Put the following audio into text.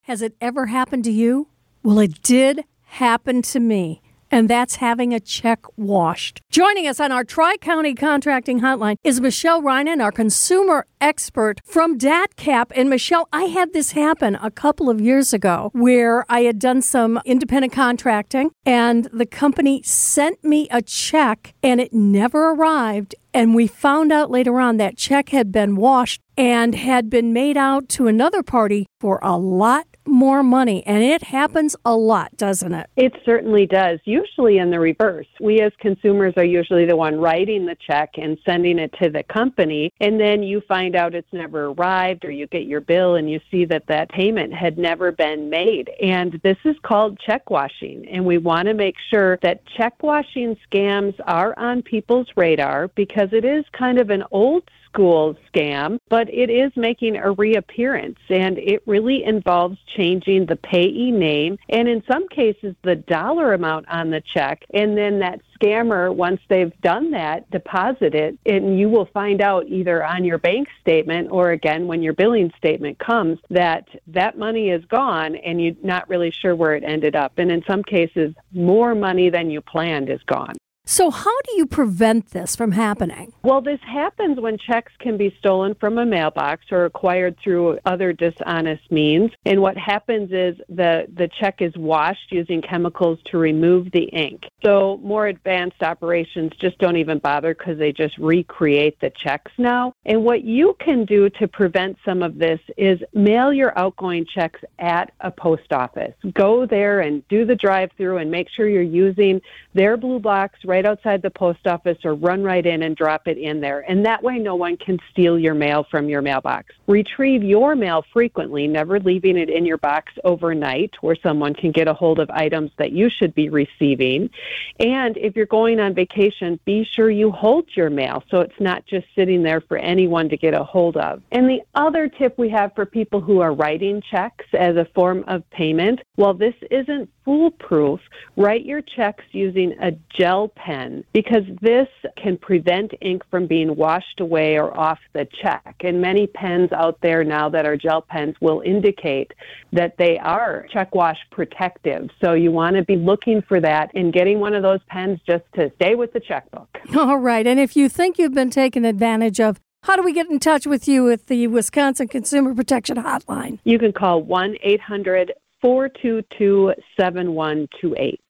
Has it ever happened to you? Well, it did happen to me. And that's having a check washed. Joining us on our Tri-County Contracting Hotline is Michelle Reinen, our consumer expert from DATCAP. And Michelle, I had this happen a couple of years ago where I had done some independent contracting and the company sent me a check and it never arrived. And we found out later on that check had been washed and had been made out to another party for a lot more money. And it happens a lot, doesn't it? It certainly does, usually in the reverse. We as consumers are usually the one writing the check and sending it to the company, and then you find out it's never arrived, or you get your bill and you see that that payment had never been made. And this is called check washing, and we want to make sure that check washing scams are on people's radar because it is kind of an old school scam, but it is making a reappearance, and it really involves changing the payee name and in some cases the dollar amount on the check, and then that scammer, once they've done that, deposit it, and you will find out either on your bank statement or again when your billing statement comes that that money is gone and you're not really sure where it ended up, and in some cases more money than you planned is gone. So how do you prevent this from happening? Well, this happens when checks can be stolen from a mailbox or acquired through other dishonest means. And what happens is the check is washed using chemicals to remove the ink. So more advanced operations just don't even bother because they just recreate the checks now. And what you can do to prevent some of this is mail your outgoing checks at a post office. Go there and do the drive-through and make sure you're using their blue box right outside the post office, or run right in and drop it in there. And that way no one can steal your mail from your mailbox. Retrieve your mail frequently, never leaving it in your box overnight where someone can get a hold of items that you should be receiving. And if you're going on vacation, be sure you hold your mail so it's not just sitting there for anyone to get a hold of. And the other tip we have for people who are writing checks as a form of payment, while this isn't foolproof, write your checks using a gel pen because this can prevent ink from being washed away or off the check. And many pens out there now that are gel pens will indicate that they are check wash protective. So you want to be looking for that and getting one of those pens just to stay with the checkbook. All right. And if you think you've been taken advantage of, how do we get in touch with you at the Wisconsin Consumer Protection Hotline? You can call 1-800-422-7128.